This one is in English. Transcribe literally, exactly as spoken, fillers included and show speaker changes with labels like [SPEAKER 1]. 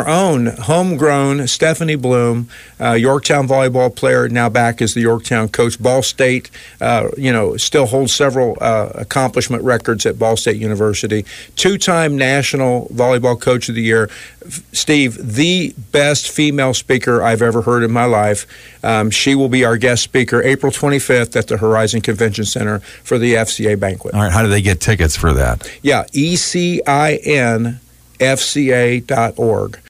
[SPEAKER 1] our own homegrown Stephanie Bloom, uh, Yorktown volleyball player, now back as the Yorktown coach. Ball State, uh, you know, still holds several uh, accomplishment records at Ball State University. Two-time National Volleyball Coach of the Year. Steve, the best female speaker I've ever heard in my life. Um, she will be our guest speaker April twenty-fifth at the Horizon Convention Center for the F C A banquet.
[SPEAKER 2] All right, how do they get tickets for that?
[SPEAKER 1] Yeah, E C I N F C A dot org.